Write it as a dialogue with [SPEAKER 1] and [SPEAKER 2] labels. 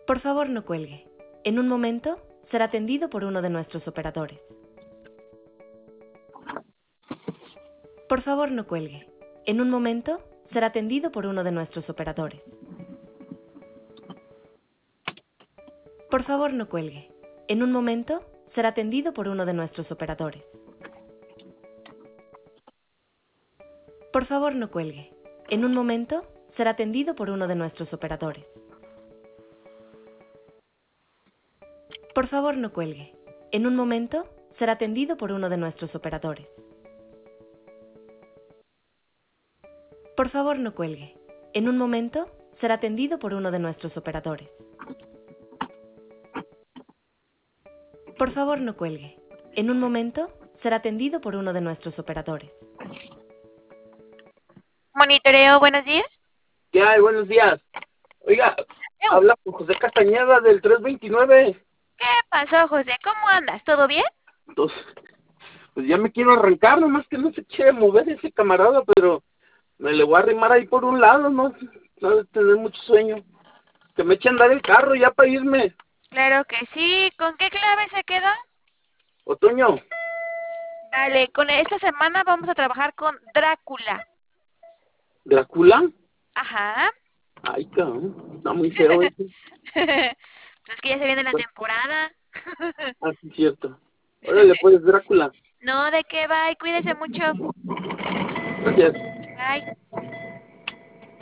[SPEAKER 1] Por favor, no cuelgue. En un momento será atendido por uno de nuestros operadores. Por favor, no cuelgue. En un momento será atendido por uno de nuestros operadores. Por favor, no cuelgue. En un momento será atendido por uno de nuestros operadores. Por favor, no cuelgue. En un momento será atendido por uno de nuestros operadores. Por favor, no cuelgue. En un momento será atendido por uno de nuestros operadores. Por favor, no cuelgue. En un momento será atendido por uno de nuestros operadores. Por favor, no cuelgue. En un momento será atendido por uno de nuestros operadores.
[SPEAKER 2] Monitoreo, buenos días.
[SPEAKER 3] ¿Qué hay? Buenos días. Oiga, habla con José Castañeda del 329.
[SPEAKER 2] ¿Qué pasó, José? ¿Cómo andas? ¿Todo bien?
[SPEAKER 3] Entonces, pues ya me quiero arrancar, nomás que no se quiere mover ese camarada, pero me le voy a arrimar ahí por un lado, no de tener mucho sueño. Que me eche a andar el carro ya para irme.
[SPEAKER 2] Claro que sí. ¿Con qué clave se queda?
[SPEAKER 3] Otoño,
[SPEAKER 2] Dale, con esta semana vamos a trabajar con Drácula.
[SPEAKER 3] ¿Drácula?
[SPEAKER 2] Ajá.
[SPEAKER 3] Ay, cabrón, está muy feo ese.
[SPEAKER 2] Pues es que ya se viene la temporada.
[SPEAKER 3] Ah, sí, cierto. Órale, pues, Drácula.
[SPEAKER 2] No, ¿de qué va? Y cuídese mucho.
[SPEAKER 3] Gracias.
[SPEAKER 2] Bye.